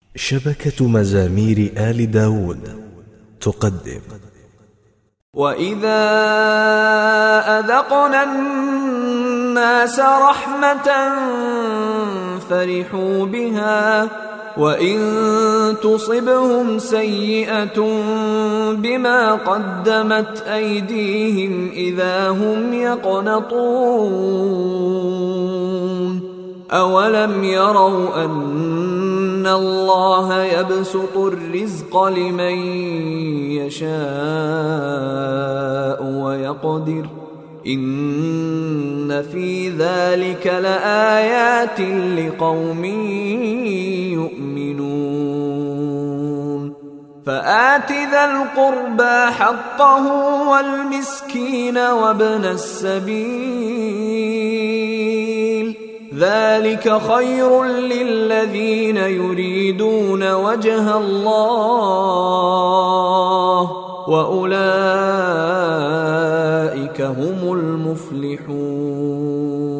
شبكة مزامير آل داود تقدم. وإذا أذقنا الناس رحمة فرحوا بها وإن تصبهم سيئة بما قدمت أيديهم إذا هم يقنطون أولم يروا أن الله يبسط الرزق لمن يشاء ويقدر إن في ذلك لآيات لقوم يؤمنون فآت ذا القربى حقه والمسكين وابن السبيل ذلك خير للذين يريدون وجه الله وأولئك هم المفلحون.